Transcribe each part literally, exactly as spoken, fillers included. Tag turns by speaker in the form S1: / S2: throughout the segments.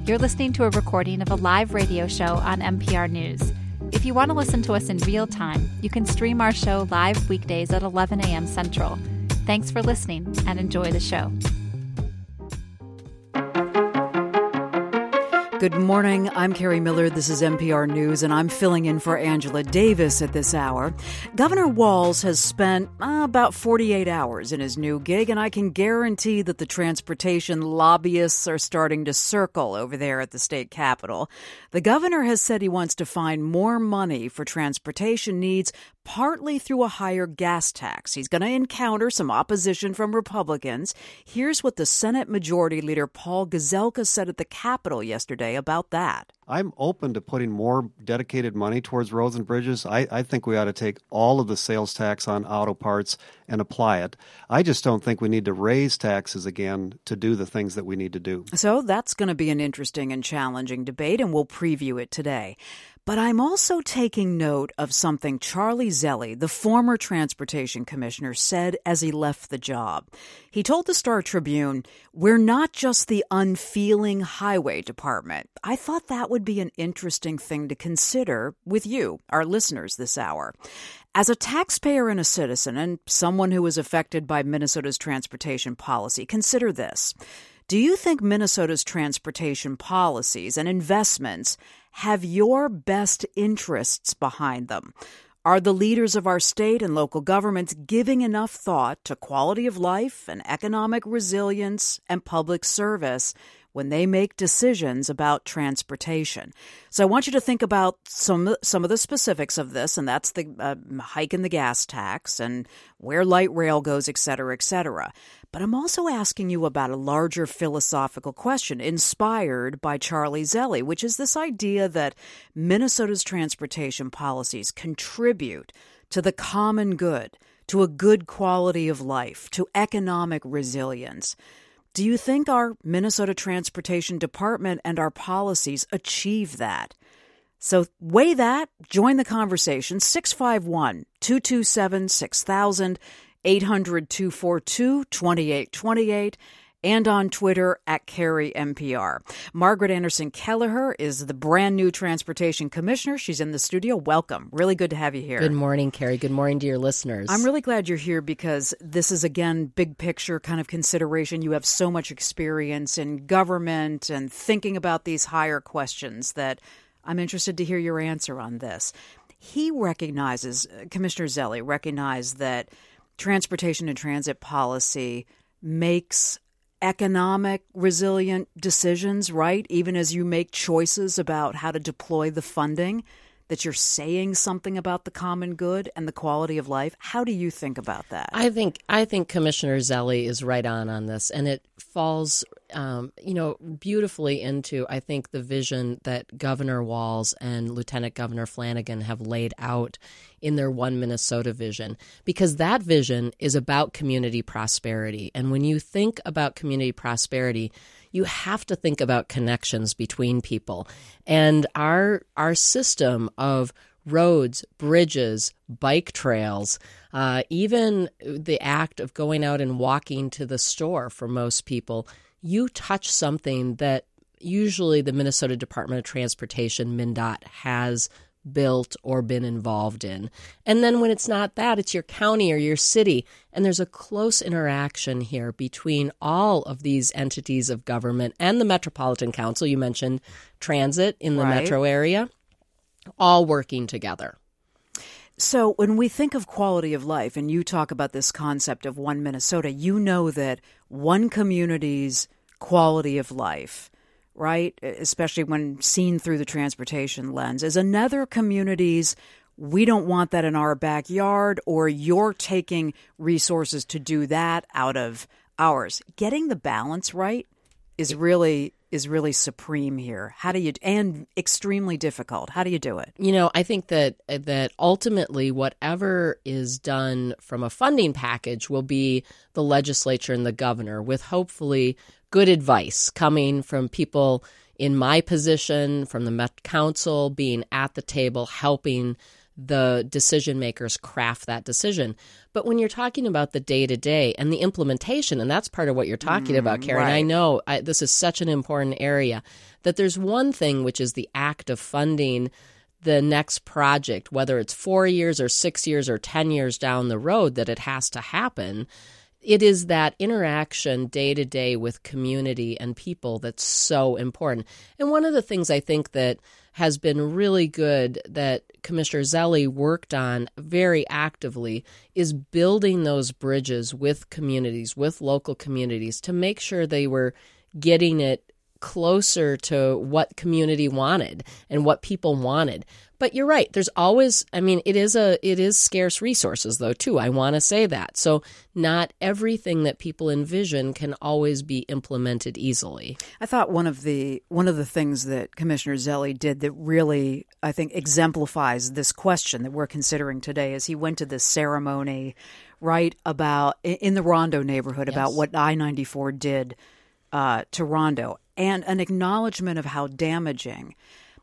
S1: You're listening to a recording of a live radio show on N P R News. If you want to listen to us in real time, you can stream our show live weekdays at eleven a.m. Central. Thanks for listening and enjoy the show.
S2: Good morning. I'm Carrie Miller. This is N P R News, and I'm filling in for Angela Davis at this hour. Governor Walz has spent uh, about forty-eight hours in his new gig, and I can guarantee that the transportation lobbyists are starting to circle over there at the state capitol. The governor has said he wants to find more money for transportation needs, partly through a higher gas tax. He's going to encounter some opposition from Republicans. Here's what the Senate Majority Leader Paul Gazelka said at the Capitol yesterday about that.
S3: I'm open to putting more dedicated money towards roads and bridges. I, I think we ought to take all of the sales tax on auto parts and apply it. I just don't think we need to raise taxes again to do the things that we need to do.
S2: So that's going to be an interesting and challenging debate, and we'll preview it today. But I'm also taking note of something Charlie Zelle, the former transportation commissioner, said as he left the job. He told the Star Tribune, "We're not just the unfeeling highway department." I thought that would be an interesting thing to consider with you, our listeners, this hour. As a taxpayer and a citizen, and someone who is affected by Minnesota's transportation policy, consider this. Do you think Minnesota's transportation policies and investments have your best interests behind them? Are the leaders of our state and local governments giving enough thought to quality of life and economic resilience and public service when they make decisions about transportation? So I want you to think about some some of the specifics of this, and that's the uh, hike in the gas tax and where light rail goes, et cetera, et cetera. But I'm also asking you about a larger philosophical question inspired by Charlie Zelle, which is this idea that Minnesota's transportation policies contribute to the common good, to a good quality of life, to economic resilience. Do you think our Minnesota Transportation Department and our policies achieve that? So weigh that, join the conversation, six five one, two two seven, six thousand, eight hundred, two four two, two eight two eight, and on Twitter at Carrie N P R. Margaret Anderson Kelleher is the brand new Transportation Commissioner. She's in the studio. Welcome. Really good to have you here.
S4: Good morning, Carrie. Good morning to your listeners.
S2: I'm really glad you're here because this is, again, big picture kind of consideration. You have so much experience in government and thinking about these higher questions that I'm interested to hear your answer on this. He recognizes, Commissioner Zelle recognized that transportation and transit policy makes economic resilient decisions, right? Even as you make choices about how to deploy the funding, that you're saying something about the common good and the quality of life. How do you think about that?
S4: I think I think Commissioner Zelle is right on on this, and it falls, um, you know, beautifully into, I think, the vision that Governor Walz and Lieutenant Governor Flanagan have laid out in their One Minnesota vision, because that vision is about community prosperity. And when you think about community prosperity, you have to think about connections between people. And our our system of roads, bridges, bike trails, uh, even the act of going out and walking to the store for most people, you touch something that usually the Minnesota Department of Transportation, MnDOT, has built or been involved in. And then when it's not that, it's your county or your city. And there's a close interaction here between all of these entities of government and the Metropolitan Council. You mentioned transit in the
S2: right.
S4: metro area, all working together.
S2: So when we think of quality of life, and you talk about this concept of One Minnesota, you know that one community's quality of life, right, especially when seen through the transportation lens, is another community's, we don't want that in our backyard, or you're taking resources to do that out of ours. Getting the balance right is really is really supreme here. How do you, and extremely difficult. How do you do it?
S4: You know, I think that that ultimately whatever is done from a funding package will be the legislature and the governor, with hopefully good advice coming from people in my position, from the Met Council, being at the table, helping the decision makers craft that decision. But when you're talking about the day-to-day and the implementation, and that's part of what you're talking mm, about, Karen, right. I know I, this is such an important area, that there's one thing, which is the act of funding the next project, whether it's four years or six years or ten years down the road that it has to happen. It is that interaction day to day with community and people that's so important. And one of the things I think that has been really good that Commissioner Zelle worked on very actively is building those bridges with communities, with local communities, to make sure they were getting it closer to what community wanted and what people wanted. But you're right. There's always, I mean, it is a it is scarce resources, though, too. I want to say that. So not everything that people envision can always be implemented easily.
S2: I thought one of the one of the things that Commissioner Zelle did that really, I think, exemplifies this question that we're considering today is he went to this ceremony, right, about in the Rondo neighborhood, yes. about what I ninety-four did uh, to Rondo, and an acknowledgement of how damaging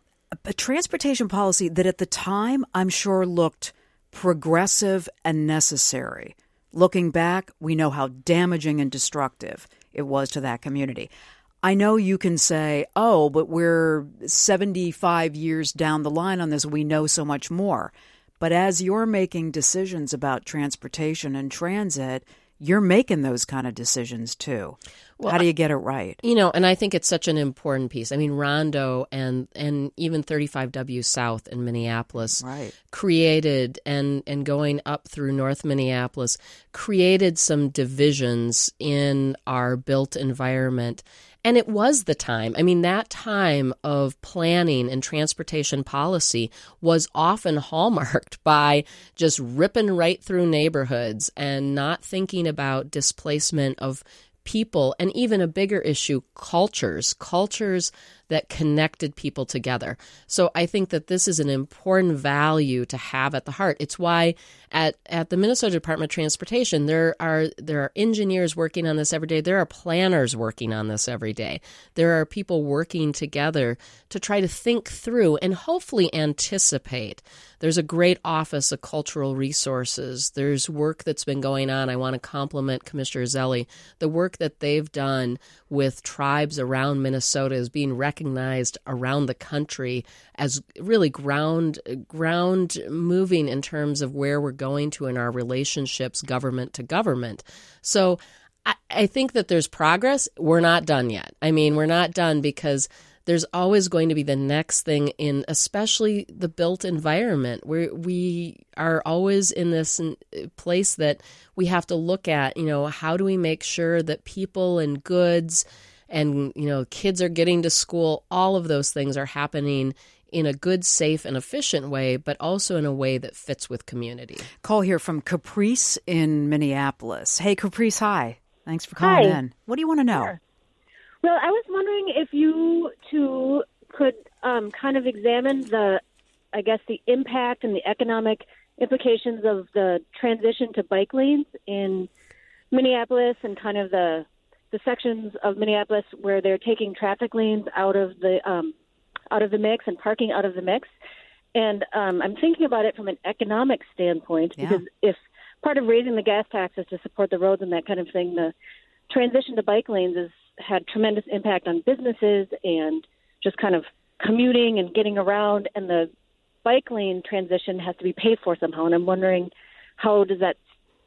S2: a transportation policy that at the time I'm sure looked progressive and necessary. Looking back, we know how damaging and destructive it was to that community. I know you can say, oh, but we're seventy-five years down the line on this. We know so much more. But as you're making decisions about transportation and transit, you're making those kind of decisions too. Well, how do you get it right?
S4: You know, and I think it's such an important piece. I mean, Rondo and and even thirty-five W South in Minneapolis
S2: right.
S4: created, and, and going up through North Minneapolis, created some divisions in our built environment. And it was the time. I mean, that time of planning and transportation policy was often hallmarked by just ripping right through neighborhoods and not thinking about displacement of people, and even a bigger issue, cultures, cultures that connected people together. So I think that this is an important value to have at the heart. It's why at, at the Minnesota Department of Transportation, there are there are engineers working on this every day. There are planners working on this every day. There are people working together to try to think through and hopefully anticipate. There's a great Office of Cultural Resources. There's work that's been going on. I want to compliment Commissioner Zelle. The work that they've done with tribes around Minnesota is being recognized around the country as really ground ground moving in terms of where we're going to in our relationships, government to government. So I, I think that there's progress. We're not done yet. I mean, we're not done because there's always going to be the next thing in, especially the built environment, where we are always in this place that we have to look at, you know, how do we make sure that people and goods and, you know, kids are getting to school, all of those things are happening in a good, safe, and efficient way, but also in a way that fits with community.
S2: Call here from Caprice in Minneapolis. Hey, Caprice, hi. Thanks for calling
S5: hi.
S2: in. What do you want to know?
S5: Sure. Well, I was wondering if you two could um, kind of examine the, I guess, the impact and the economic implications of the transition to bike lanes in Minneapolis and kind of the the sections of Minneapolis where they're taking traffic lanes out of the um, out of the mix and parking out of the mix. And um, I'm thinking about it from an economic standpoint
S2: yeah.
S5: because if part of raising the gas taxes to support the roads and that kind of thing, the transition to bike lanes has had tremendous impact on businesses and just kind of commuting and getting around, and the bike lane transition has to be paid for somehow. And I'm wondering, how does that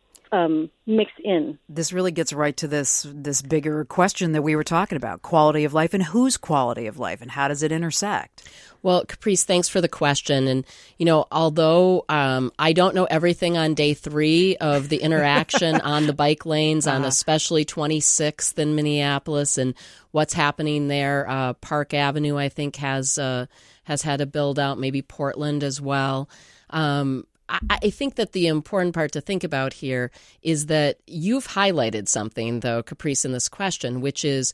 S5: um, mix in?
S2: This really gets right to this this bigger question that we were talking about, quality of life, and whose quality of life, and how does it intersect?
S4: Well, Caprice, thanks for the question. And, you know, although um, I don't know everything on day three of the interaction on the bike lanes, uh-huh. on especially twenty-sixth in Minneapolis and what's happening there, uh, Park Avenue, I think, has uh, has had a build out, maybe Portland as well. Um, I, I think that the important part to think about here is that you've highlighted something, though, Caprice, in this question, which is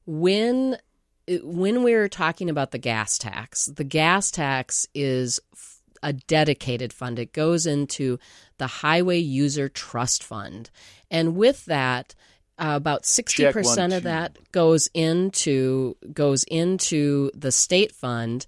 S4: when when we're talking about the gas tax, the gas tax is a dedicated fund. It goes into the Highway User Trust Fund. And with that, uh, about sixty percent of that goes into goes into the state fund.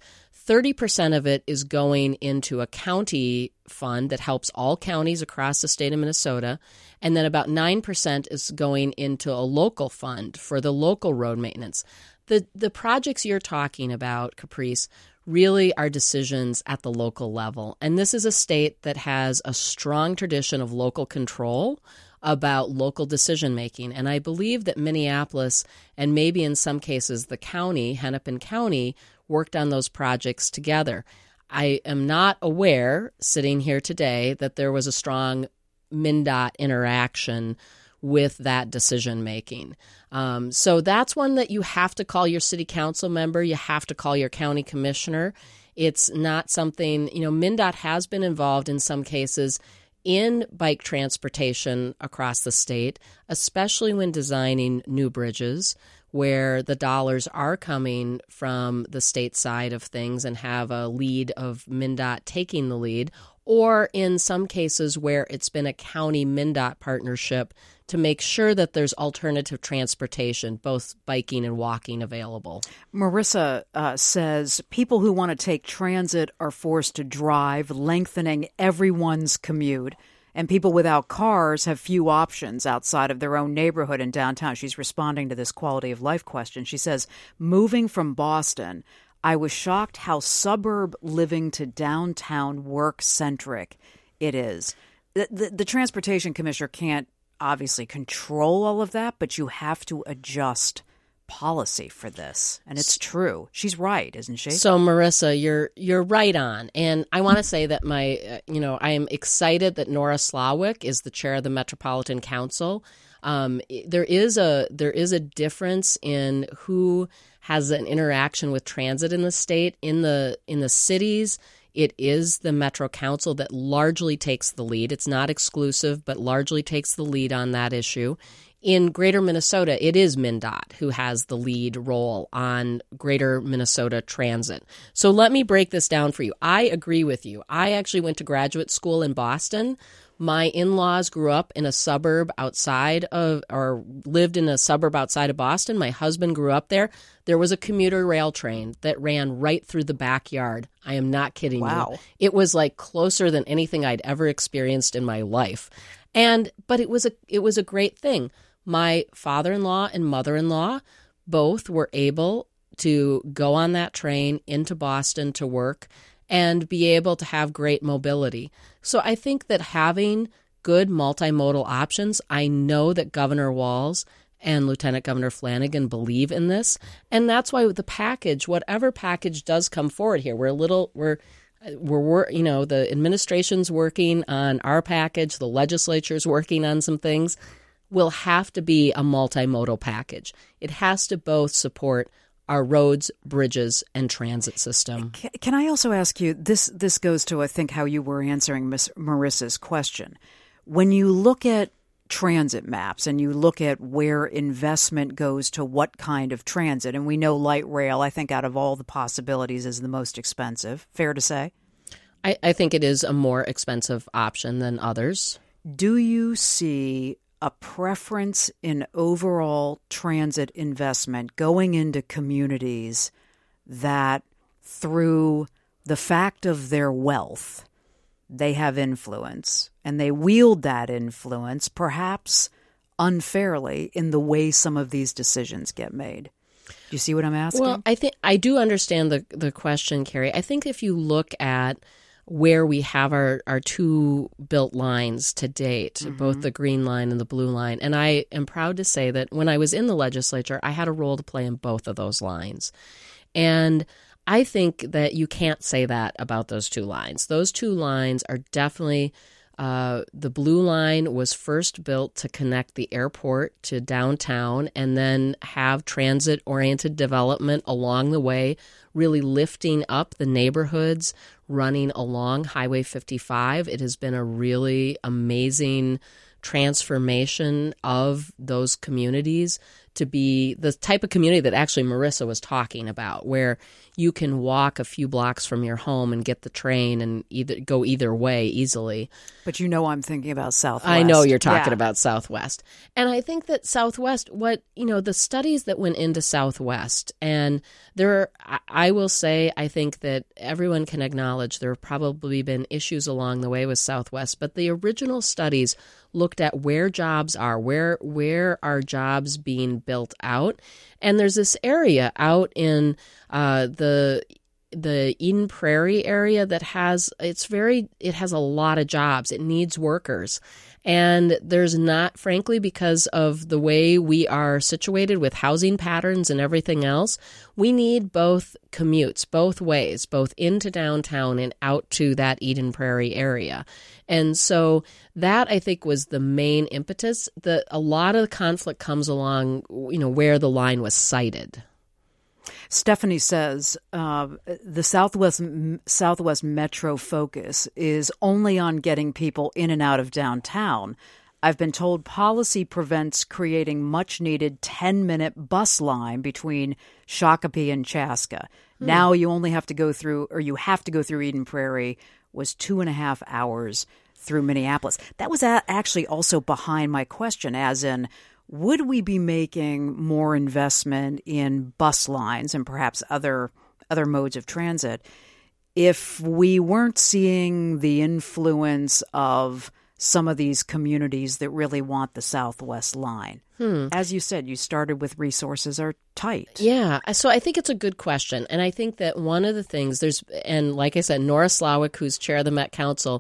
S4: thirty percent of it is going into a county fund that helps all counties across the state of Minnesota, and then about nine percent is going into a local fund for the local road maintenance. The the projects you're talking about, Caprice, really are decisions at the local level. And this is a state that has a strong tradition of local control about local decision-making. And I believe that Minneapolis, and maybe in some cases the county, Hennepin County, worked on those projects together. I am not aware, sitting here today, that there was a strong MnDOT interaction with that decision-making. Um, so that's one that you have to call your city council member. You have to call your county commissioner. It's not something, you know, MnDOT has been involved in some cases in bike transportation across the state, especially when designing new bridges where the dollars are coming from the state side of things and have a lead of MnDOT taking the lead, or in some cases where it's been a county MnDOT partnership to make sure that there's alternative transportation, both biking and walking, available.
S2: Marissa uh, says people who want to take transit are forced to drive, lengthening everyone's commute. And people without cars have few options outside of their own neighborhood in downtown. She's responding to this quality of life question. She says, moving from Boston, I was shocked how suburb living to downtown work-centric it is. The, the, the Transportation Commissioner can't obviously control all of that, but you have to adjust policy for this. And it's true. She's right, isn't she?
S4: So, Marissa, you're you're right on. And I want to say that my, uh, you know, I am excited that Nora Slawick is the chair of the Metropolitan Council. Um, there is a there is a difference in who has an interaction with transit in the state. In the in the cities, it is the Metro Council that largely takes the lead. It's not exclusive, but largely takes the lead on that issue. In Greater Minnesota, it is MnDOT who has the lead role on Greater Minnesota transit. So let me break this down for you. I agree with you. I actually went to graduate school in Boston. My in-laws grew up in a suburb outside of, or lived in a suburb outside of Boston. My husband grew up there. There was a commuter rail train that ran right through the backyard. I am not kidding
S2: wow.
S4: you. It was like closer than anything I'd ever experienced in my life. And, but it was a, it was a great thing. My father-in-law and mother-in-law both were able to go on that train into Boston to work and be able to have great mobility. So I think that having good multimodal options, I know that Governor Walz and Lieutenant Governor Flanagan believe in this, and that's why the package, whatever package does come forward here, we're a little, we're, we're, you know, the administration's working on our package, the legislature's working on some things, will have to be a multimodal package. It has to both support our roads, bridges, and transit system.
S2: Can I also ask you, this this goes to, I think, how you were answering Miss Marissa's question. When you look at transit maps and you look at where investment goes to what kind of transit, and we know light rail, I think, out of all the possibilities is the most expensive. Fair to say?
S4: I, I think it is a more expensive option than others.
S2: Do you see a preference in overall transit investment going into communities that, through the fact of their wealth, they have influence, and they wield that influence, perhaps unfairly, in the way some of these decisions get made? Do you see what I'm asking?
S4: Well, I think I do understand the, the question, Carrie. I think if you look at where we have our, our two built lines to date, mm-hmm. both the green line and the blue line. And I am proud to say that when I was in the legislature, I had a role to play in both of those lines. And I think that you can't say that about those two lines. Those two lines are definitely, uh, the blue line was first built to connect the airport to downtown and then have transit-oriented development along the way, really lifting up the neighborhoods running along Highway fifty-five. It has been a really amazing transformation of those communities to be the type of community that actually Marissa was talking about, where you can walk a few blocks from your home and get the train and either go either way easily.
S2: But you know I'm thinking about Southwest.
S4: I know you're talking
S2: yeah.
S4: about Southwest. And I think that Southwest, what, you know, the studies that went into Southwest, and there, are, I will say, I think that everyone can acknowledge there have probably been issues along the way with Southwest, but the original studies looked at where jobs are, where where are jobs being built out. And there's this area out in uh, the the Eden Prairie area that has, it's very, it has a lot of jobs. It needs workers. And there's not, frankly, because of the way we are situated with housing patterns and everything else, we need both commutes, both ways, both into downtown and out to that Eden Prairie area. And so that, I think, was the main impetus. The, a lot of the conflict comes along, you know, where the line was sited.
S2: Stephanie says uh, the Southwest Southwest Metro focus is only on getting people in and out of downtown. I've been told policy prevents creating much-needed ten-minute bus line between Shakopee and Chaska. Hmm. Now you only have to go through, or you have to go through Eden Prairie, was two and a half hours through Minneapolis. That was a- actually also behind my question, as in, would we be making more investment in bus lines and perhaps other other modes of transit if we weren't seeing the influence of some of these communities that really want the Southwest line? Hmm. As you said, you started with resources are tight.
S4: Yeah. So I think it's a good question. And I think that one of the things there's, and like I said, Nora Slawick, who's chair of the Met Council,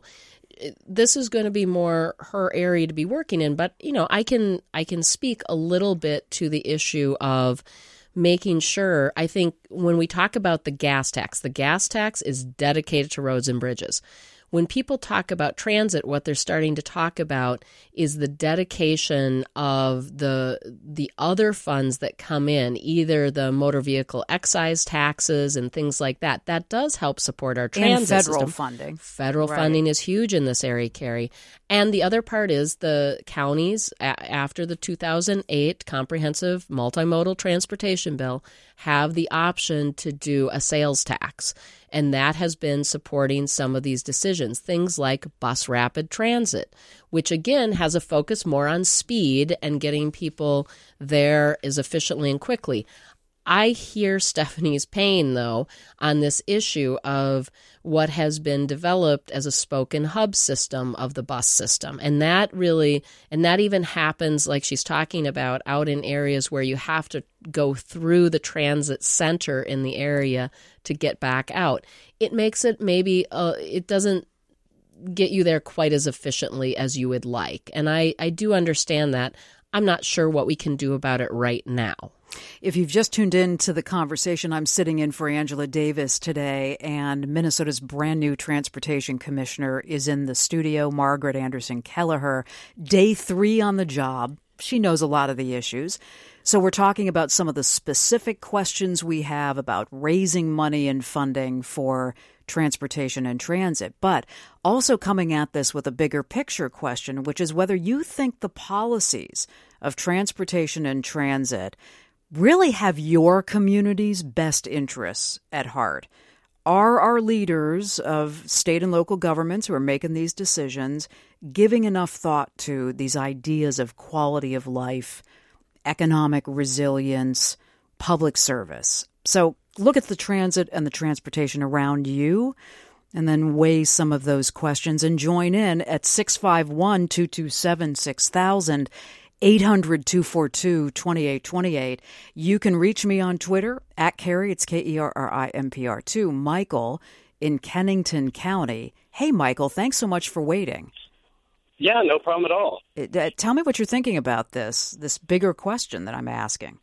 S4: this is going to be more her area to be working in, but you know, I can I can speak a little bit to the issue of making sure. I think when we talk about the gas tax, the gas tax is dedicated to roads and bridges. When people talk about transit, what they're starting to talk about is the dedication of the the other funds that come in, either the motor vehicle excise taxes and things like that. That does help support our transit
S2: and federal
S4: system.
S2: funding.
S4: Federal
S2: right.
S4: funding is huge in this area, Carrie. And the other part is the counties, a- after the two thousand eight Comprehensive Multimodal Transportation Bill, have the option to do a sales tax. And that has been supporting some of these decisions, things like bus rapid transit, which again has a focus more on speed and getting people there as efficiently and quickly. I hear Stephanie's pain, though, on this issue of what has been developed as a spoke and hub system of the bus system. And that really, and that even happens, like she's talking about, out in areas where you have to go through the transit center in the area to get back out. It makes it maybe, uh, it doesn't get you there quite as efficiently as you would like. And I, I do understand that. I'm not sure what we can do about it right now.
S2: If you've just tuned in to the conversation, I'm sitting in for Angela Davis today, and Minnesota's brand new transportation commissioner is in the studio, Margaret Anderson Kelleher. Day three on the job. She knows a lot of the issues. So we're talking about some of the specific questions we have about raising money and funding for transportation and transit, but also coming at this with a bigger picture question, which is whether you think the policies of transportation and transit really have your community's best interests at heart. Are our leaders of state and local governments who are making these decisions giving enough thought to these ideas of quality of life, economic resilience, public service? So look at the transit and the transportation around you and then weigh some of those questions and join in at six five one, two two seven, six thousand. eight hundred, two four two, two eight two eight. You can reach me on Twitter, at Carrie, it's K E R R I M P R two. Michael in Kennington County. Hey, Michael, thanks so much for waiting.
S6: Yeah, no problem at all.
S2: It, uh, tell me what you're thinking about this, this bigger question that I'm asking.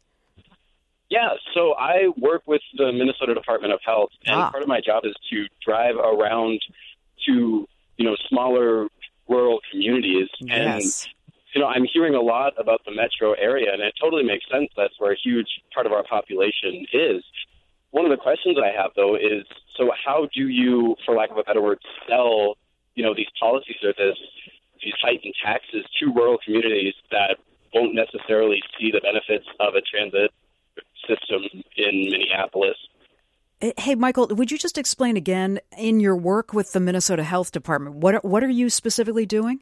S6: Yeah, so I work with the Minnesota Department of Health, and
S2: ah.
S6: part of my job is to drive around to, you know, smaller rural communities.
S2: Yes.
S6: And you know, I'm hearing a lot about the metro area, and it totally makes sense. That's where a huge part of our population is. One of the questions I have, though, is, so how do you, for lack of a better word, sell, you know, these policies or this, these heightened taxes to rural communities that won't necessarily see the benefits of a transit system in Minneapolis.
S2: Hey, Michael, would you just explain again, in your work with the Minnesota Health Department, what are, what are you specifically doing?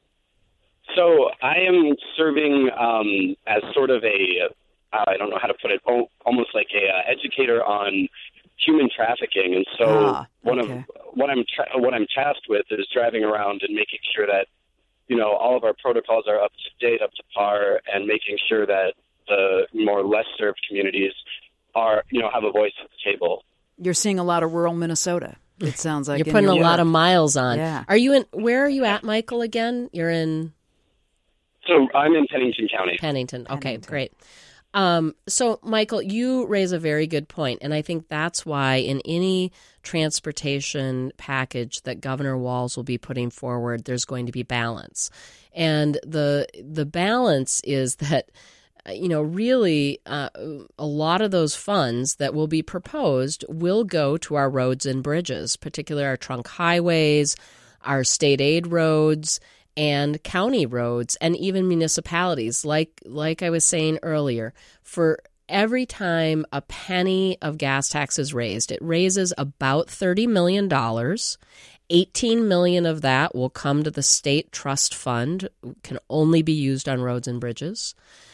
S6: So I am serving um, as sort of a, uh, I don't know how to put it, almost like a uh, educator on human trafficking. And so
S2: ah,
S6: one
S2: okay.
S6: of what I'm tra- what I'm tasked with is driving around and making sure that, you know, all of our protocols are up to date, up to par, and making sure that the more less served communities are, you know, have a voice at the table.
S2: You're seeing a lot of rural Minnesota. It sounds like
S4: you're putting
S2: your
S4: a
S2: work.
S4: lot of miles on.
S2: Yeah.
S4: Are you in? Where are you at, Michael? Again, you're in.
S6: So I'm in Pennington County.
S4: Pennington. Okay,
S2: Pennington.
S4: great. Um, so, Michael, you raise a very good point, and I think that's why in any transportation package that Governor Walz will be putting forward, there's going to be balance. And the the balance is that, you know, really uh, a lot of those funds that will be proposed will go to our roads and bridges, particularly our trunk highways, our state aid roads, and county roads, and even municipalities. Like like I was saying earlier, for every time a penny of gas tax is raised, it raises about thirty million dollars. eighteen million dollars of that will come to the state trust fund, can only be used on roads and bridges.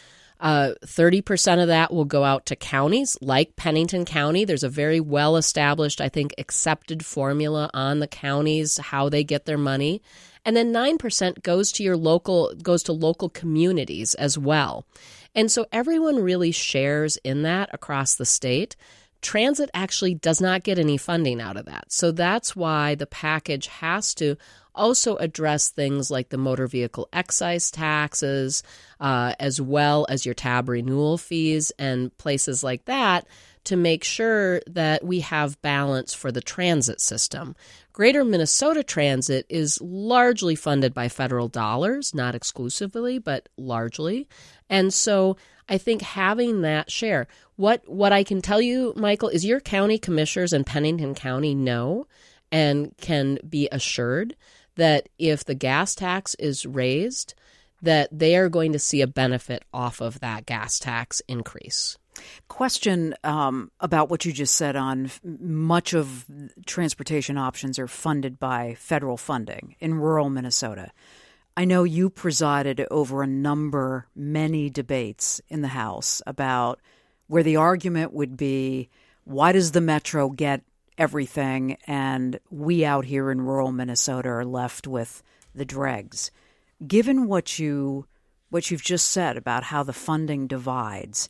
S4: Uh, thirty percent of that will go out to counties like Pennington County. There's a very well-established, I think, accepted formula on the counties, how they get their money. And then nine percent goes to your local, goes to local communities as well. And so everyone really shares in that across the state. Transit actually does not get any funding out of that. So that's why the package has to also address things like the motor vehicle excise taxes, uh, as well as your tab renewal fees and places like that, to make sure that we have balance for the transit system. Greater Minnesota Transit is largely funded by federal dollars, not exclusively, but largely. And so I think having that share, what what I can tell you, Michael, is your county commissioners in Pennington County know and can be assured that if the gas tax is raised, that they are going to see a benefit off of that gas tax increase.
S2: Question um, about what you just said on f- much of transportation options are funded by federal funding in rural Minnesota. I know you presided over a number, many debates in the House about where the argument would be, why does the Metro get everything and we out here in rural Minnesota are left with the dregs? Given what you what you've just said about how the funding divides,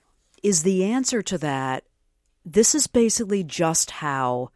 S2: is the answer to that, this is basically just how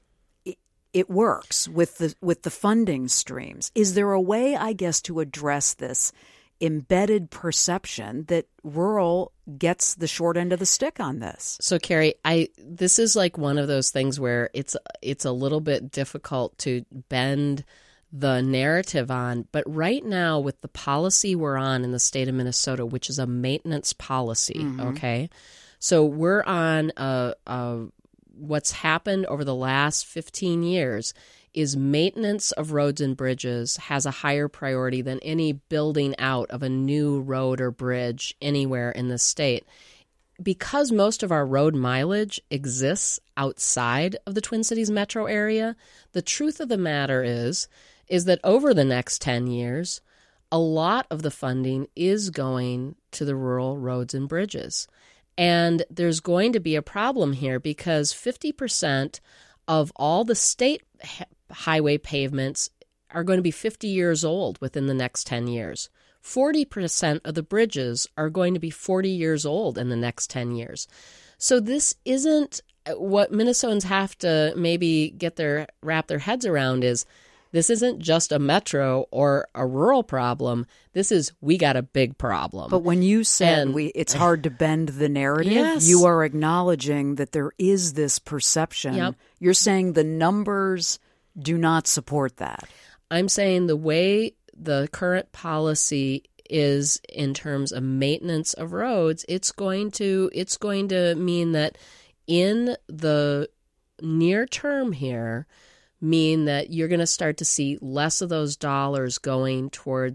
S2: it, it works with the with the funding streams? Is there a way, I guess, to address this embedded perception that rural gets the short end of the stick on this?
S4: So, Carrie, I this is like one of those things where it's it's a little bit difficult to bend the narrative on. But right now, with the policy we're on in the state of Minnesota, which is a maintenance policy, mm-hmm. okay? So we're on a, a what's happened over the last fifteen years is maintenance of roads and bridges has a higher priority than any building out of a new road or bridge anywhere in the state. Because most of our road mileage exists outside of the Twin Cities metro area, the truth of the matter is, is that over the next ten years, a lot of the funding is going to the rural roads and bridges. And there's going to be a problem here because fifty percent of all the state highway pavements are going to be fifty years old within the next ten years. forty percent of the bridges are going to be forty years old in the next ten years. So this isn't what Minnesotans have to maybe get their wrap their heads around is this isn't just a metro or a rural problem. This is, we got a big problem.
S2: But when you said
S4: and,
S2: we, it's hard to bend the narrative,
S4: yes.
S2: you are acknowledging that there is this perception.
S4: Yep.
S2: You're saying the numbers do not support that.
S4: I'm saying the way the current policy is in terms of maintenance of roads, it's going to it's going to mean that in the near term here, mean that you're going to start to see less of those dollars going towards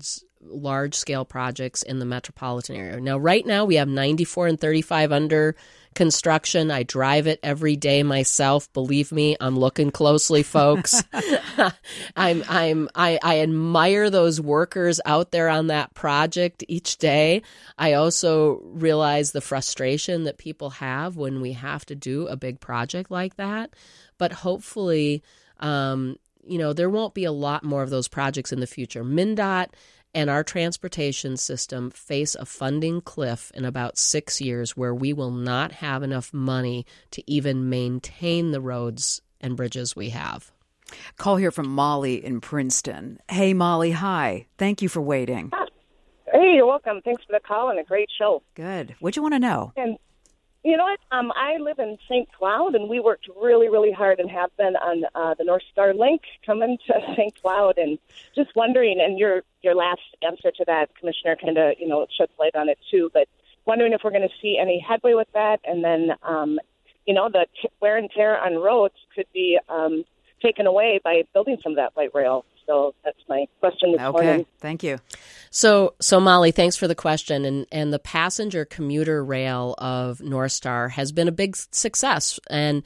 S4: large-scale projects in the metropolitan area. Now, right now, we have ninety-four and thirty-five under construction. I drive it every day myself. Believe me, I'm looking closely, folks. I'm, I'm, I, I admire those workers out there on that project each day. I also realize the frustration that people have when we have to do a big project like that. But hopefully, um, you know, there won't be a lot more of those projects in the future. MnDOT and our transportation system face a funding cliff in about six years where we will not have enough money to even maintain the roads and bridges we have.
S2: Call here from Molly in Princeton. Hey, Molly, hi. Thank you for waiting.
S7: Hey, you're welcome. Thanks for the call and a great show.
S2: Good. What'd you want to know?
S7: And you know what? Um, I live in Saint Cloud, and we worked really, really hard and have been on uh, the North Star Link coming to Saint Cloud. And just wondering, and your your last answer to that, Commissioner, kind of, you know, sheds light on it too, but wondering if we're going to see any headway with that. And then, um, you know, the t- wear and tear on roads could be um, taken away by building some of that light rail. So that's my question this
S2: okay.
S7: morning.
S2: Okay, thank you.
S4: So, so Molly, thanks for the question. And and the passenger commuter rail of North Star has been a big success. And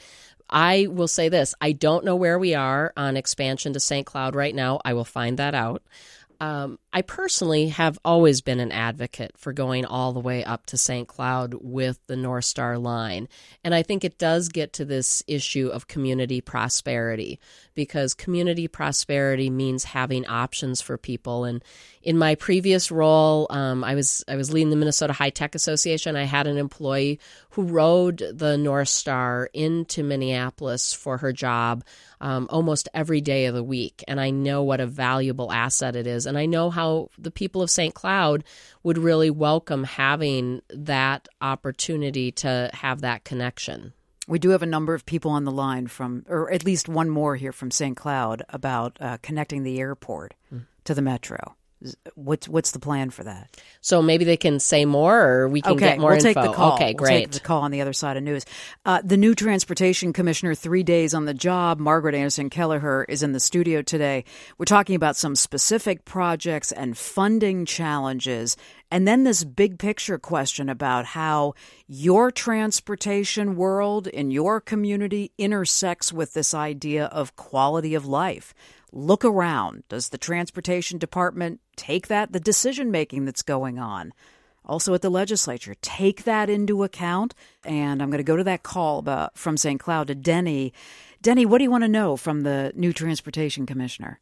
S4: I will say this, I don't know where we are on expansion to Saint Cloud right now. I will find that out. Um, I personally have always been an advocate for going all the way up to Saint Cloud with the North Star line. And I think it does get to this issue of community prosperity, because community prosperity means having options for people. And in my previous role, um, I was I was leading the Minnesota High Tech Association. I had an employee who rode the North Star into Minneapolis for her job um, almost every day of the week. And I know what a valuable asset it is. And I know how the people of Saint Cloud would really welcome having that opportunity to have that connection.
S2: We do have a number of people on the line from, or at least one more here from Saint Cloud, about uh, connecting the airport mm. to the metro. What's what's the plan for that?
S4: So maybe they can say more, or we can
S2: okay,
S4: get more
S2: we'll
S4: info.
S2: Take the call.
S4: Okay, great.
S2: We'll take the call on the other side of news. Uh, the new transportation commissioner, three days on the job, Margaret Anderson Kelleher, is in the studio today. We're talking about some specific projects and funding challenges, and then this big picture question about how your transportation world in your community intersects with this idea of quality of life. Look around. Does the transportation department take that, the decision-making that's going on? Also at the legislature, take that into account. And I'm going to go to that call about, from Saint Cloud to Denny. Denny, what do you want to know from the new transportation commissioner?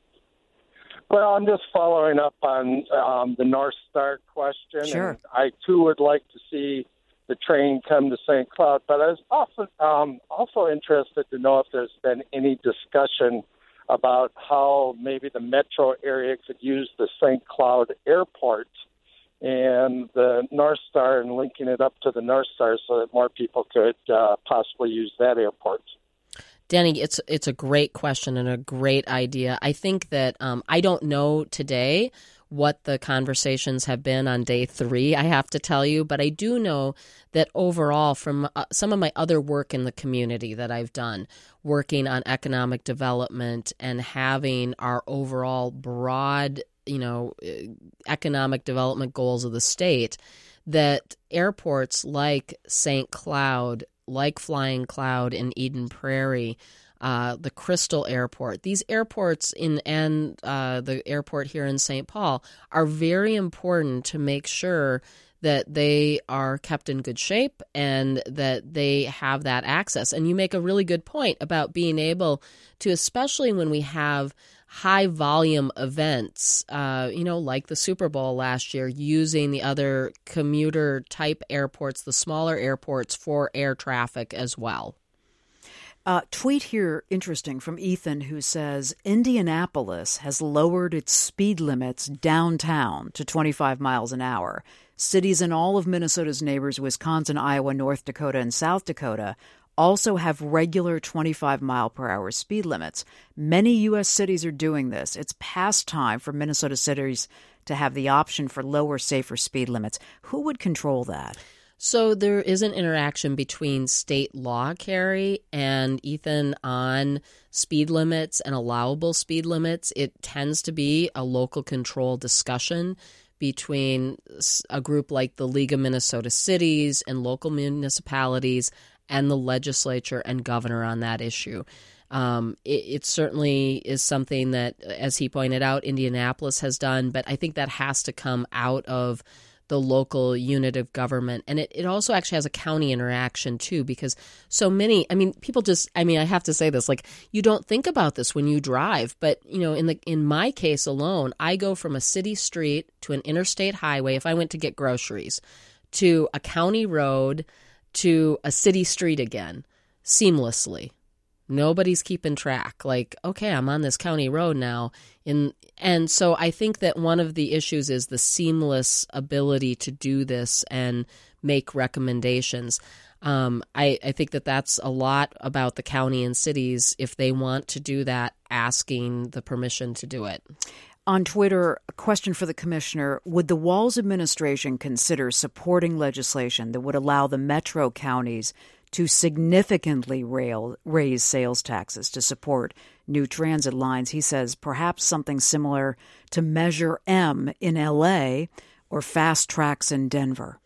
S8: Well, I'm just following up on um, the North Star question.
S2: Sure.
S8: And I, too, would like to see the train come to Saint Cloud. But I was often, um, also interested to know if there's been any discussion about how maybe the metro area could use the Saint Cloud Airport and the North Star and linking it up to the North Star so that more people could uh, possibly use that airport.
S4: Denny, it's it's a great question and a great idea. I think that um, I don't know today what the conversations have been on day three, I have to tell you, but I do know that overall from uh, some of my other work in the community that I've done, working on economic development and having our overall broad, you know, economic development goals of the state, that airports like Saint Cloud, like Flying Cloud in Eden Prairie, Uh, the Crystal Airport. These airports in and uh, the airport here in Saint Paul are very important to make sure that they are kept in good shape and that they have that access. And you make a really good point about being able to, especially when we have high volume events, uh, you know, like the Super Bowl last year, using the other commuter type airports, the smaller airports, for air traffic as well.
S2: Uh, tweet here, interesting, from Ethan, who says, Indianapolis has lowered its speed limits downtown to twenty-five miles an hour. Cities in all of Minnesota's neighbors, Wisconsin, Iowa, North Dakota, and South Dakota, also have regular twenty-five mile per hour speed limits. Many U S cities are doing this. It's past time for Minnesota cities to have the option for lower, safer speed limits. Who would control that?
S4: So there is an interaction between state law, Carrie, and Ethan on speed limits and allowable speed limits. It tends to be a local control discussion between a group like the League of Minnesota Cities and local municipalities and the legislature and governor on that issue. Um, it, it certainly is something that, as he pointed out, Indianapolis has done, but I think that has to come out of the local unit of government. And it, it also actually has a county interaction, too, because so many, I mean, people just, I mean, I have to say this, like, you don't think about this when you drive, but, you know, in the in my case alone, I go from a city street to an interstate highway, if I went to get groceries, to a county road, to a city street again, seamlessly. Nobody's keeping track. Like, okay, I'm on this county road now. In and so I think that one of the issues is the seamless ability to do this and make recommendations. Um, I, I think that that's a lot about the county and cities, if they want to do that, asking the permission to do it.
S2: On Twitter, a question for the commissioner. Would the Walz administration consider supporting legislation that would allow the metro counties to significantly rail, raise sales taxes to support new transit lines? He says perhaps something similar to Measure M in L A or Fast Tracks in Denver.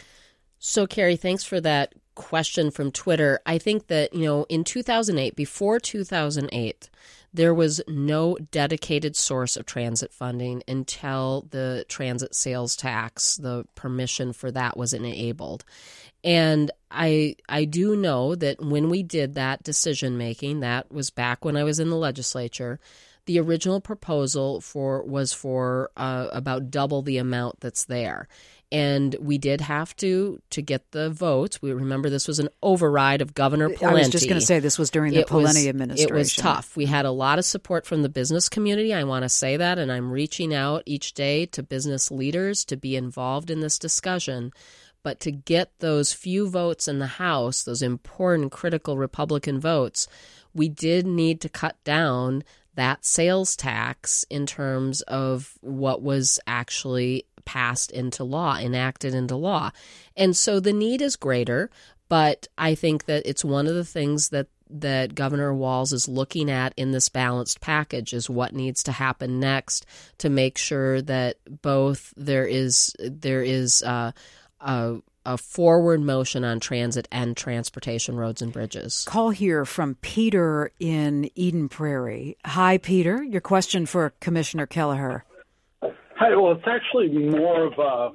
S4: So, Carrie, thanks for that question from Twitter. I think that, you know, in two thousand eight, before two thousand eight, there was no dedicated source of transit funding until the transit sales tax, the permission for that was enabled. And I I do know that when we did that decision making, that was back when I was in the legislature, the original proposal for was for uh, about double the amount that's there. And we did have to to get the votes. We remember this was an override of Governor Pawlenty.
S2: I was just going to say this was during the Pawlenty administration.
S4: It was tough. We had a lot of support from the business community. I want to say that, and I'm reaching out each day to business leaders to be involved in this discussion. But to get those few votes in the House, those important, critical Republican votes, we did need to cut down that sales tax in terms of what was actually passed into law, enacted into law. And so the need is greater, but I think that it's one of the things that that Governor Walz is looking at in this balanced package is what needs to happen next to make sure that both there is there is uh, a, a forward motion on transit and transportation, roads and bridges.
S2: Call here from Peter in Eden Prairie. Hi, Peter. Your question for Commissioner Kelleher.
S9: Hi. Well, it's actually more of a,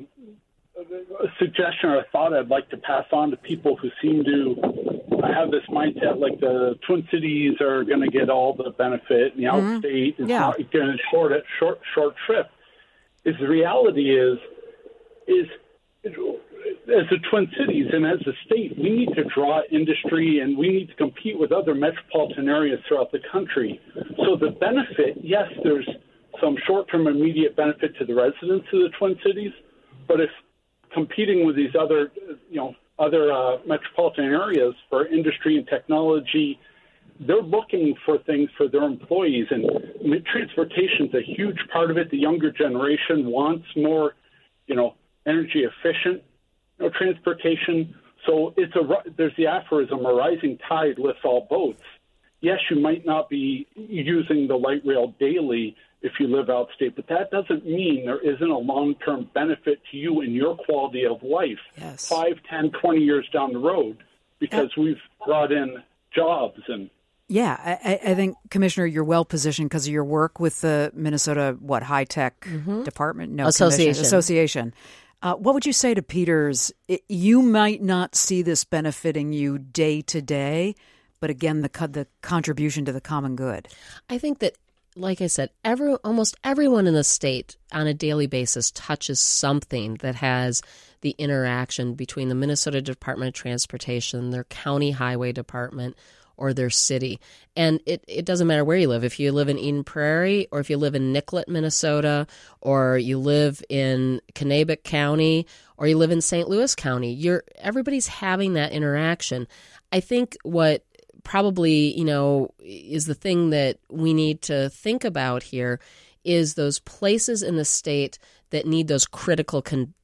S9: a suggestion or a thought I'd like to pass on to people who seem to have this mindset like the Twin Cities are going to get all the benefit and the mm-hmm. outstate is
S2: yeah.
S9: going to short it, short, short trip. Is the reality is, is as the Twin Cities and as a state, we need to draw industry and we need to compete with other metropolitan areas throughout the country. So the benefit, yes, there's some short-term immediate benefit to the residents of the Twin Cities, but if competing with these other, you know, other uh, metropolitan areas for industry and technology, they're looking for things for their employees, and transportation is a huge part of it. The younger generation wants more, you know, energy efficient, you know, transportation. So it's a there's the aphorism: a rising tide lifts all boats. Yes, you might not be using the light rail daily if you live outstate, but that doesn't mean there isn't a long-term benefit to you and your quality of life
S2: yes.
S9: five, ten, twenty years down the road, because uh, we've brought in jobs. And
S2: yeah, I, I think, Commissioner, you're well positioned because of your work with the Minnesota, what, high-tech mm-hmm. department? No,
S4: Association.
S2: Association. Uh, what would you say to Peters? It, you might not see this benefiting you day to day, but again, the the contribution to the common good.
S4: I think that, like I said, every almost everyone in the state on a daily basis touches something that has the interaction between the Minnesota Department of Transportation, their county highway department, or their city. And it, it doesn't matter where you live. If you live in Eden Prairie, or if you live in Nicollet, Minnesota, or you live in Kanabec County, or you live in Saint Louis County, you're everybody's having that interaction. I think what probably, you know, is the thing that we need to think about here is those places in the state that need those critical con-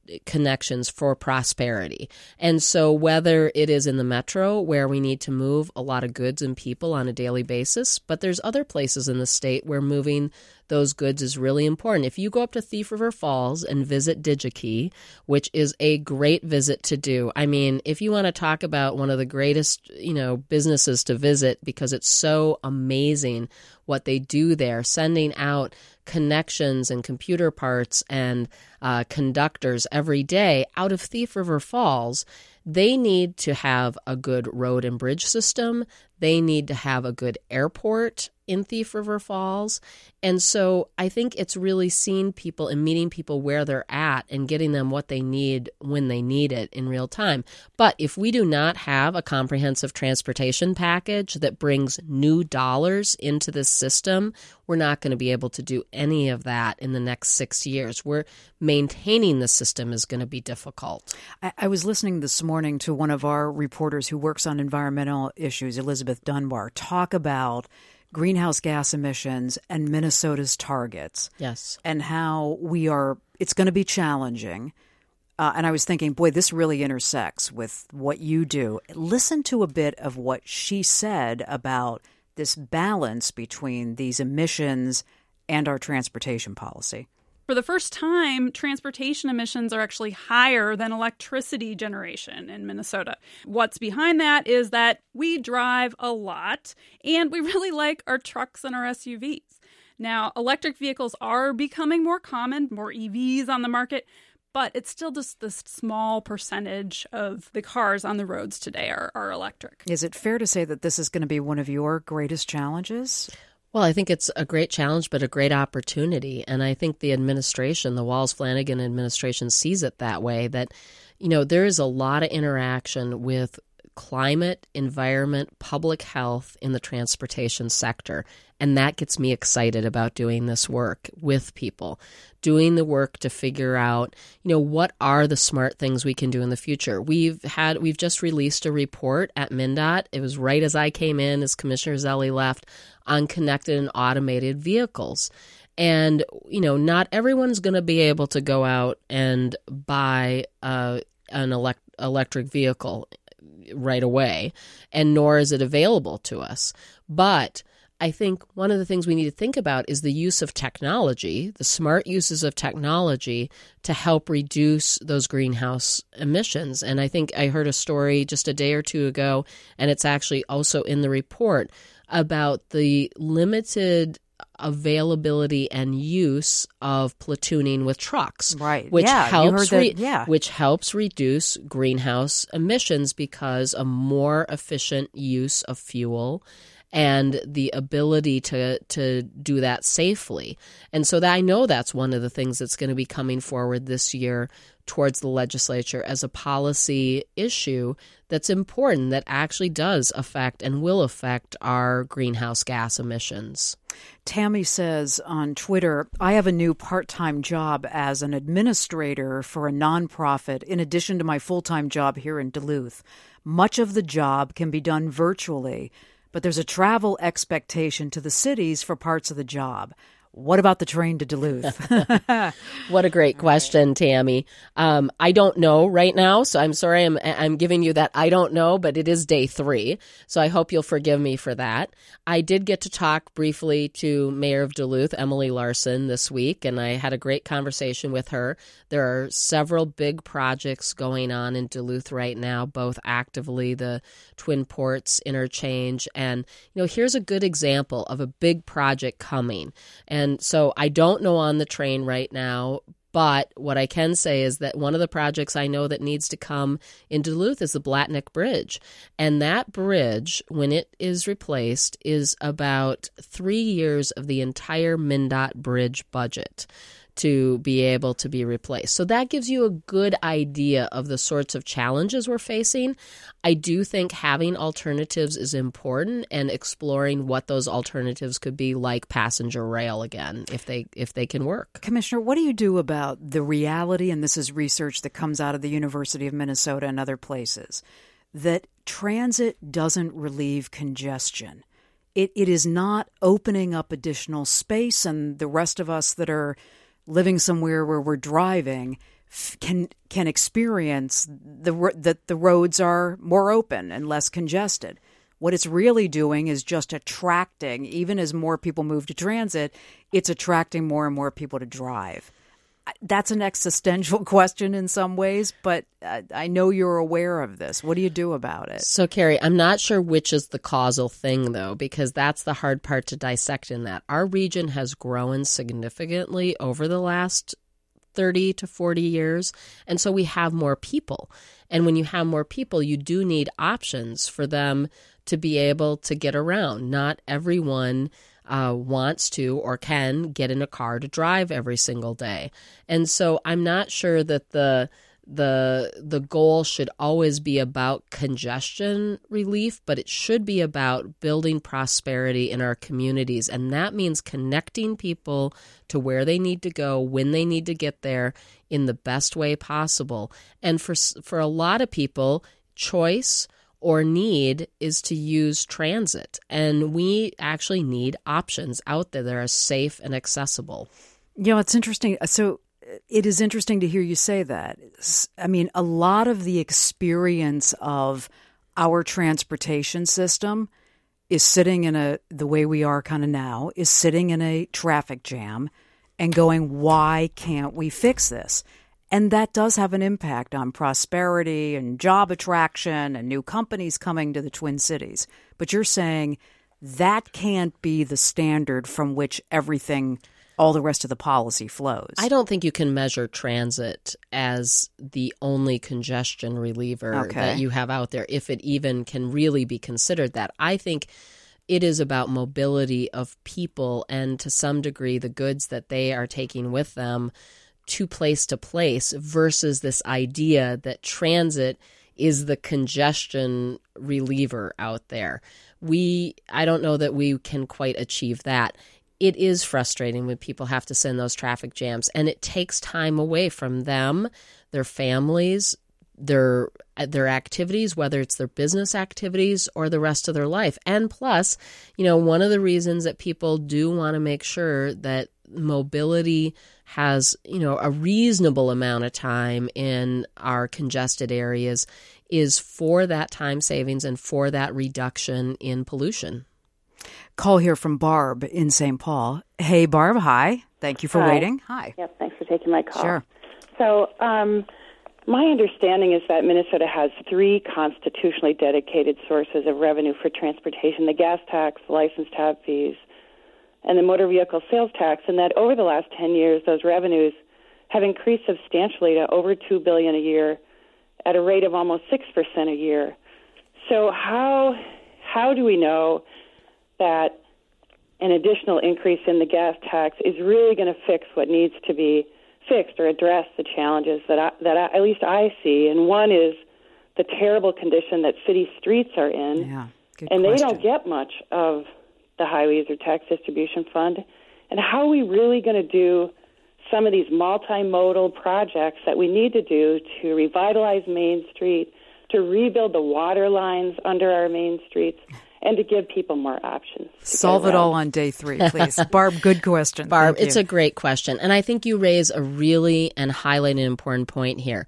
S4: connections for prosperity. And so whether it is in the metro where we need to move a lot of goods and people on a daily basis, but there's other places in the state where moving those goods is really important. If you go up to Thief River Falls and visit DigiKey, which is a great visit to do. I mean, if you want to talk about one of the greatest, you know, businesses to visit because it's so amazing what they do there, sending out connections and computer parts and uh, conductors every day out of Thief River Falls, they need to have a good road and bridge system. They need to have a good airport in Thief River Falls. And so I think it's really seeing people and meeting people where they're at and getting them what they need when they need it in real time. But if we do not have a comprehensive transportation package that brings new dollars into this system, we're not going to be able to do any of that in the next six years. We're maintaining the system is going to be difficult.
S2: I, I was listening this morning to one of our reporters who works on environmental issues, Elizabeth Dunbar, talk about greenhouse gas emissions and Minnesota's targets.
S4: Yes.
S2: And how we are, it's going to be challenging. Uh, and I was thinking, boy, this really intersects with what you do. Listen to a bit of what she said about this balance between these emissions and our transportation policy.
S10: For the first time, transportation emissions are actually higher than electricity generation in Minnesota. What's behind that is that we drive a lot, and we really like our trucks and our S U Vs. Now, electric vehicles are becoming more common, more E Vs on the market, but it's still just this small percentage of the cars on the roads today are, are electric.
S2: Is it fair to say that this is going to be one of your greatest challenges?
S4: Well, I think it's a great challenge, but a great opportunity. And I think the administration, the Walz-Flanagan administration, sees it that way, that, you know, there is a lot of interaction with climate, environment, public health in the transportation sector. And that gets me excited about doing this work with people, doing the work to figure out, you know, what are the smart things we can do in the future. We've had, we've just released a report at MnDOT. It was right as I came in, as Commissioner Zelle left, on connected and automated vehicles. And, you know, not everyone's going to be able to go out and buy uh, an elect- electric vehicle right away, and nor is it available to us. But I think one of the things we need to think about is the use of technology, the smart uses of technology to help reduce those greenhouse emissions. And I think I heard a story just a day or two ago, and it's actually also in the report, about the limited availability and use of platooning with trucks,
S2: right?
S4: Which
S2: yeah,
S4: helps,
S2: you heard
S4: re-
S2: that, yeah.
S4: which helps reduce greenhouse emissions because a more efficient use of fuel and the ability to to do that safely. And so that I know that's one of the things that's going to be coming forward this year towards the legislature as a policy issue that's important, that actually does affect and will affect our greenhouse gas emissions.
S2: Tammy says on Twitter, I have a new part-time job as an administrator for a nonprofit in addition to my full-time job here in Duluth. Much of the job can be done virtually, but there's a travel expectation to the cities for parts of the job. What about the train to Duluth?
S4: What a great question, Tammy. Um, I don't know right now, so I'm sorry I'm I'm giving you that I don't know, but it is day three, so I hope you'll forgive me for that. I did get to talk briefly to Mayor of Duluth, Emily Larson, this week, and I had a great conversation with her. There are several big projects going on in Duluth right now, both actively, the Twin Ports interchange, and you know, here's a good example of a big project coming. And And so I don't know on the train right now, but what I can say is that one of the projects I know that needs to come in Duluth is the Blatnick Bridge. And that bridge, when it is replaced, is about three years of the entire MnDOT bridge budget to be able to be replaced. So that gives you a good idea of the sorts of challenges we're facing. I do think having alternatives is important, and exploring what those alternatives could be, like passenger rail again, if they if they can work.
S2: Commissioner, what do you do about the reality, and this is research that comes out of the University of Minnesota and other places, that transit doesn't relieve congestion? It it is not opening up additional space, and the rest of us that are living somewhere where we're driving f- can can experience the that the roads are more open and less congested. What it's really doing is just attracting, even as more people move to transit, it's attracting more and more people to drive. That's an existential question in some ways, but I know you're aware of this. What do you do about it?
S4: So, Carrie, I'm not sure which is the causal thing, though, because that's the hard part to dissect in that. Our region has grown significantly over the last thirty to forty years, and so we have more people. And when you have more people, you do need options for them to be able to get around. Not everyone uh, wants to or can get in a car to drive every single day. And so I'm not sure that the the the goal should always be about congestion relief, but it should be about building prosperity in our communities. And that means connecting people to where they need to go, when they need to get there, in the best way possible. And for for a lot of people, choice or need is to use transit. And we actually need options out there that are safe and accessible.
S2: You know, it's interesting. So it is interesting to hear you say that. I mean, a lot of the experience of our transportation system is sitting in a, the way we are kind of now, is sitting in a traffic jam and going, why can't we fix this? And that does have an impact on prosperity and job attraction and new companies coming to the Twin Cities. But you're saying that can't be the standard from which everything, all the rest of the policy flows.
S4: I don't think you can measure transit as the only congestion reliever
S2: okay.
S4: that you have out there, if it even can really be considered that. I think it is about mobility of people and, to some degree, the goods that they are taking with them to place to place, versus this idea that transit is the congestion reliever out there. We, I don't know that we can quite achieve that. It is frustrating when people have to sit in those traffic jams, and it takes time away from them, their families, their their activities, whether it's their business activities or the rest of their life. And plus, you know, one of the reasons that people do want to make sure that mobility has, you know, a reasonable amount of time in our congested areas is for that time savings and for that reduction in pollution.
S2: Call here from Barb in Saint Paul. Hey, Barb. Hi. Thank you for
S11: Hi.
S2: waiting. Hi.
S11: Yep. Thanks for taking my call.
S2: Sure.
S11: So, um, my understanding is that Minnesota has three constitutionally dedicated sources of revenue for transportation: the gas tax, the license tab fees, and the motor vehicle sales tax, and that over the last ten years, those revenues have increased substantially to over two billion dollars a year at a rate of almost six percent a year. So how how do we know that an additional increase in the gas tax is really going to fix what needs to be fixed or address the challenges that I, that I, at least I see? And one is the terrible condition that city streets are in,
S2: yeah, good
S11: and
S2: question.
S11: they don't get much of the highways or tax distribution fund. And how are we really going to do some of these multimodal projects that we need to do to revitalize Main Street, to rebuild the water lines under our main streets, and to give people more options?
S2: Solve it all on day three, please. Barb, good question.
S4: Barb,
S2: Thank
S4: it's
S2: you.
S4: a great question. And I think you raise a really and highlight an important point here.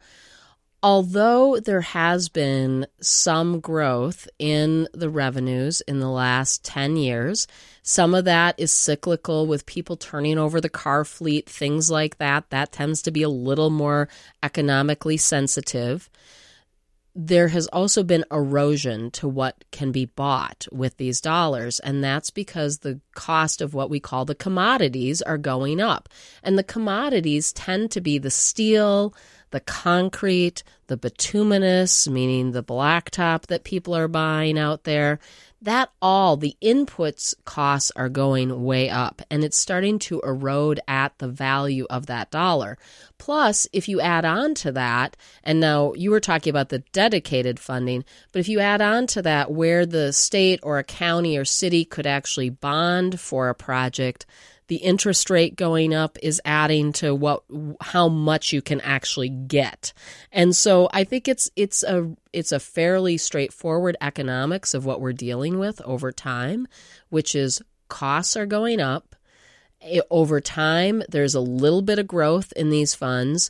S4: Although there has been some growth in the revenues in the last ten years, some of that is cyclical with people turning over the car fleet, things like that. That tends to be a little more economically sensitive. There has also been erosion to what can be bought with these dollars, and that's because the cost of what we call the commodities are going up. And the commodities tend to be the steel, the concrete, the bituminous, meaning the blacktop that people are buying out there. That all, the inputs costs are going way up, and it's starting to erode at the value of that dollar. Plus, if you add on to that, and now you were talking about the dedicated funding, but if you add on to that where the state or a county or city could actually bond for a project, the interest rate going up is adding to what how much you can actually get. And so I think it's it's a it's a fairly straightforward economics of what we're dealing with over time, which is costs are going up. It, over time, there's a little bit of growth in these funds,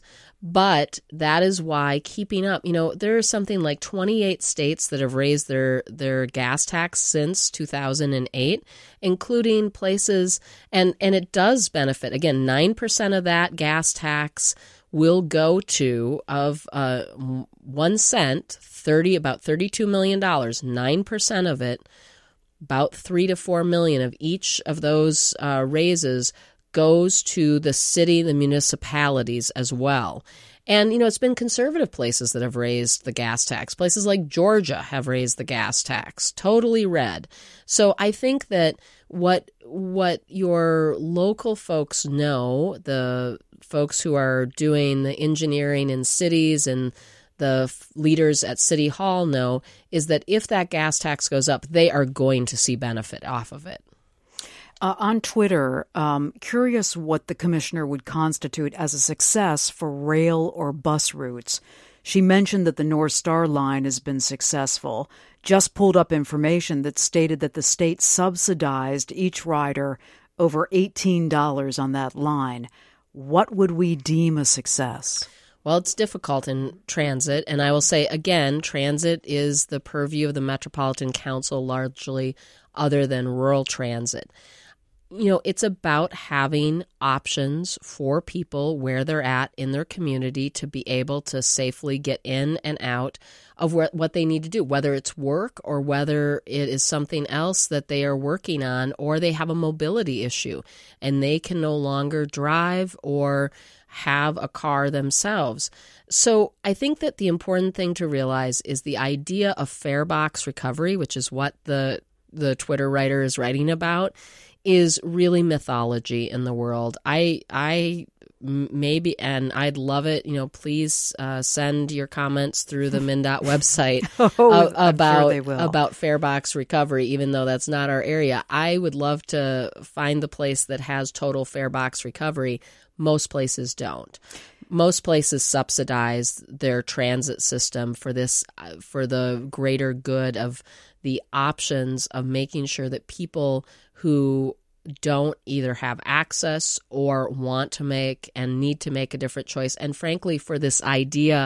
S4: But that is why keeping up, you know, there are something like twenty-eight states that have raised their, their gas tax since two thousand eight, including places, and, and it does benefit. Again, nine percent of that gas tax will go to, of uh, one cent, thirty about thirty-two million dollars, nine percent of it, about three to four million of each of those uh, raises goes to the city, the municipalities as well. And, you know, it's been conservative places that have raised the gas tax. Places like Georgia have raised the gas tax, totally red. So I think that what what your local folks know, the folks who are doing the engineering in cities and the f- leaders at City Hall know, is that if that gas tax goes up, they are going to see benefit off of it.
S2: Uh, on Twitter, um, curious what the commissioner would constitute as a success for rail or bus routes. She mentioned that the North Star line has been successful. Just pulled up information that stated that the state subsidized each rider over eighteen dollars on that line. What would we deem a success?
S4: Well, it's difficult in transit, and I will say, again, transit is the purview of the Metropolitan Council largely, other than rural transit. You know, it's about having options for people where they're at in their community to be able to safely get in and out of where, what they need to do, whether it's work or whether it is something else that they are working on, or they have a mobility issue and they can no longer drive or have a car themselves. So I think that the important thing to realize is the idea of fare box recovery, which is what the the Twitter writer is writing about, is really mythology in the world. I I maybe, and I'd love it, you know, please uh, send your comments through the MnDOT website
S2: oh,
S4: uh, about,
S2: sure
S4: about fare box recovery, even though that's not our area. I would love to find the place that has total fare box recovery. Most places don't. Most places subsidize their transit system for this, uh, for the greater good of the options of making sure that people who don't either have access or want to make and need to make a different choice, and frankly, for this idea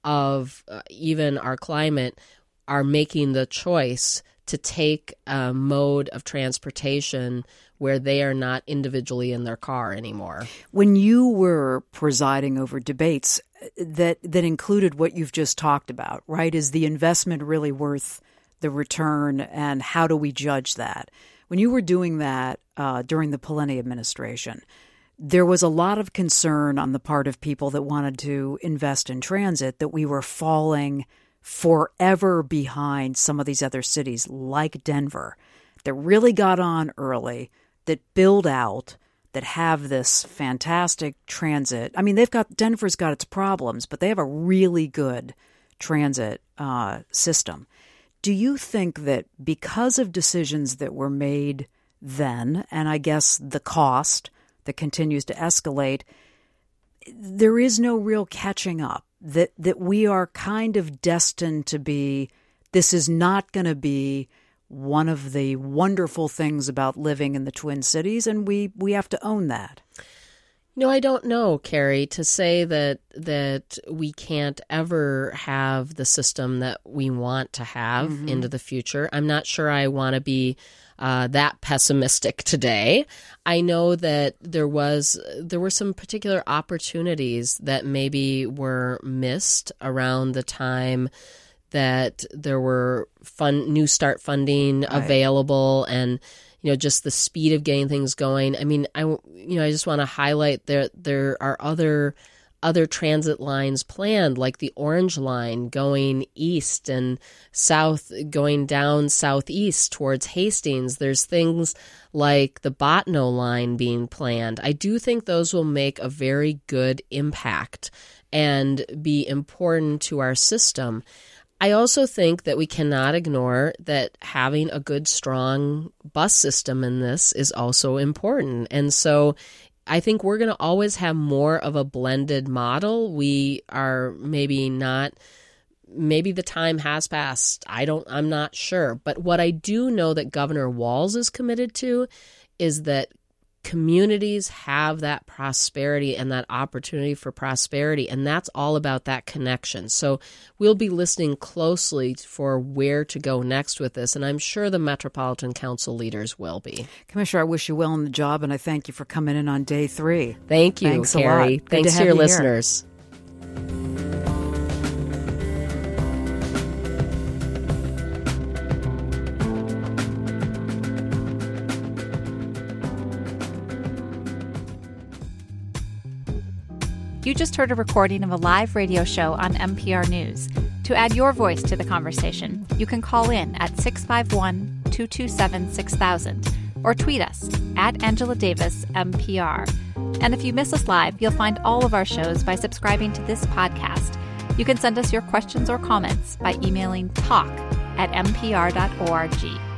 S4: of uh, even our climate, are making the choice to take a mode of transportation where they are not individually in their car anymore.
S2: When you were presiding over debates that that included what you've just talked about, right? Is the investment really worth the return, and how do we judge that? When you were doing that uh, during the Pawlenty administration, there was a lot of concern on the part of people that wanted to invest in transit that we were falling forever behind some of these other cities like Denver that really got on early, that build out, that have this fantastic transit. I mean, they've got, Denver's got its problems, but they have a really good transit uh, system. Do you think that because of decisions that were made then, and I guess the cost that continues to escalate, there is no real catching up, that, that we are kind of destined to be, this is not going to be one of the wonderful things about living in the Twin Cities, and we, we have to own that?
S4: No, I don't know, Carrie, to say that that we can't ever have the system that we want to have mm-hmm. into the future. I'm not sure I want to be uh, that pessimistic today. I know that there was there were some particular opportunities that maybe were missed around the time that there were fun New Start funding right. available, and you know, just the speed of getting things going. I mean, I, you know, I just want to highlight there there are other other transit lines planned, like the Orange Line going east and south, going down southeast towards Hastings. There's things like the Botno Line being planned. I do think those will make a very good impact and be important to our system. I also think that we cannot ignore that having a good, strong bus system in this is also important. And so I think we're going to always have more of a blended model. We are maybe not, maybe the time has passed. I don't, I'm not sure. But what I do know that Governor Walz is committed to is that communities have that prosperity and that opportunity for prosperity, and that's all about that connection. So we'll be listening closely for where to go next with this, and I'm sure the Metropolitan Council leaders will be.
S2: Commissioner, I wish you well in the job, and I thank you for coming in on day three.
S4: Thank you,
S2: Thanks
S4: Carrie.
S2: a lot.
S4: Thanks
S2: to
S4: to your
S2: you
S4: listeners.
S2: Here.
S1: You just heard a recording of a live radio show on N P R News. To add your voice to the conversation, you can call in at six five one, two two seven, six thousand or tweet us at Angela Davis M P R. And if you miss us live, you'll find all of our shows by subscribing to this podcast. You can send us your questions or comments by emailing talk at n p r dot org.